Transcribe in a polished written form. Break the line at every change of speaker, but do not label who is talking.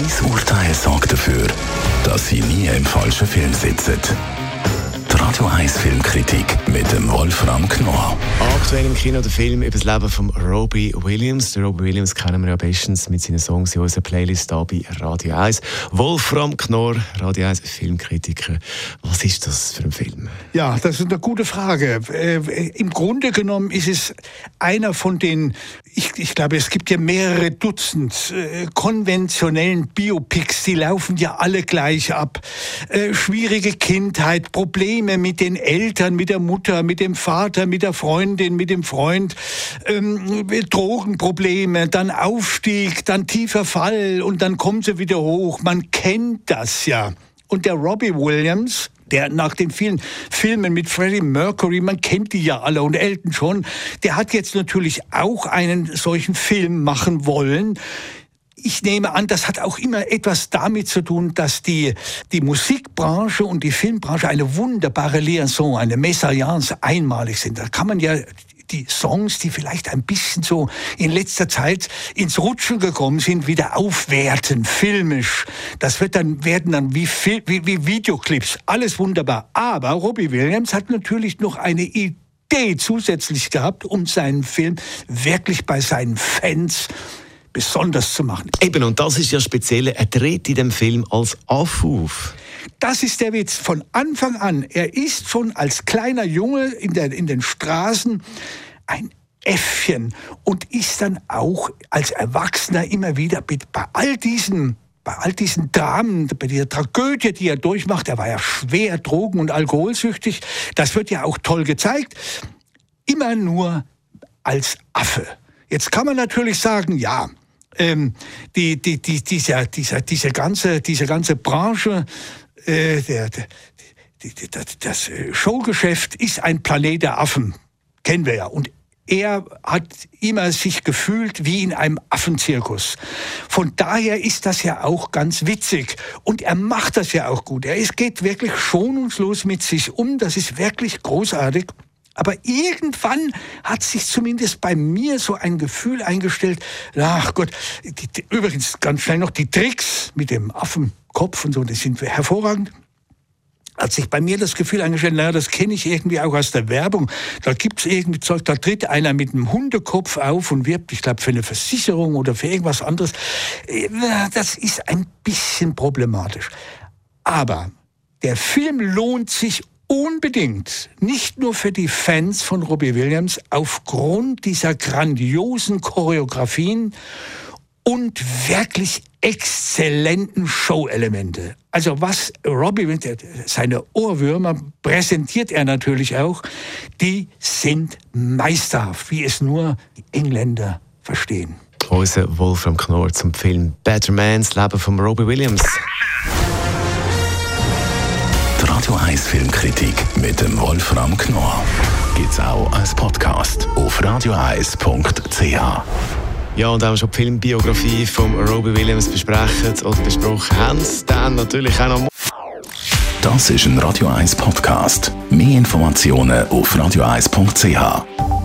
Mein Urteil sorgt dafür, dass Sie nie im falschen Film sitzen. Die Radio 1 Filmkritik mit dem Wolfram Knorr.
Aktuell im Kino der Film über das Leben von Robbie Williams. Den Robbie Williams kennen wir ja bestens mit seinen Songs in unserer Playlist hier bei Radio 1. Wolfram Knorr, Radio 1 Filmkritiker. Was ist das für ein Film?
Ja, das ist eine gute Frage. Im Grunde genommen ist es einer von den, ich glaube, es gibt ja mehrere Dutzend konventionellen Biopics, die laufen ja alle gleich ab. Schwierige Kindheit, Probleme mit den Eltern, mit der Mutter, mit dem Vater, mit der Freundin, mit dem Freund, Drogenprobleme, dann Aufstieg, dann tiefer Fall und dann kommen sie wieder hoch. Man kennt das ja. Und der Robbie Williams, der nach den vielen Filmen mit Freddie Mercury, man kennt die ja alle, und Elton John, der hat jetzt natürlich auch einen solchen Film machen wollen. Ich nehme an, das hat auch immer etwas damit zu tun, dass die Musikbranche und die Filmbranche eine wunderbare Liaison, eine Mésalliance einmalig sind. Da kann man ja die Songs, die vielleicht ein bisschen so in letzter Zeit ins Rutschen gekommen sind, wieder aufwerten, filmisch. Das werden dann wie Videoclips, alles wunderbar. Aber Robbie Williams hat natürlich noch eine Idee zusätzlich gehabt, um seinen Film wirklich bei seinen Fans besonders zu machen.
Eben, und das ist ja speziell, er tritt in dem Film als Affe auf.
Das ist der Witz. Von Anfang an, er ist schon als kleiner Junge in den Straßen ein Äffchen und ist dann auch als Erwachsener immer wieder bei all diesen Dramen, bei dieser Tragödie, die er durchmacht, er war ja schwer drogen- und alkoholsüchtig, das wird ja auch toll gezeigt, immer nur als Affe. Jetzt kann man natürlich sagen, ja, diese ganze Branche, das Showgeschäft ist ein Planet der Affen, kennen wir ja. Und er hat immer sich gefühlt wie in einem Affenzirkus. Von daher ist das ja auch ganz witzig. Und er macht das ja auch gut. Geht wirklich schonungslos mit sich um. Das ist wirklich großartig. Aber irgendwann hat sich zumindest bei mir so ein Gefühl eingestellt, ach Gott, übrigens ganz schnell noch die Tricks mit dem Affenkopf und so, das sind hervorragend. Hat sich bei mir das Gefühl eingestellt, naja, das kenne ich irgendwie auch aus der Werbung. Da gibt's irgendwie Zeug, da tritt einer mit einem Hundekopf auf und wirbt, ich glaube, für eine Versicherung oder für irgendwas anderes. Das ist ein bisschen problematisch. Aber der Film lohnt sich unbedingt, nicht nur für die Fans von Robbie Williams, aufgrund dieser grandiosen Choreografien und wirklich exzellenten Show-Elemente. Also was Robbie Williams, seine Ohrwürmer präsentiert er natürlich auch, die sind meisterhaft, wie es nur die Engländer verstehen.
Unser Wolfram Knorr zum Film Better Man, das Leben von Robbie Williams.
Die Radio 1 Filmkritik mit dem Wolfram Knorr gibt's auch als Podcast auf radio1.ch.
Ja, und wenn wir schon die Filmbiografie von Robbie Williams besprochen haben, dann natürlich auch noch.
Das ist ein Radio 1 Podcast. Mehr Informationen auf radio1.ch.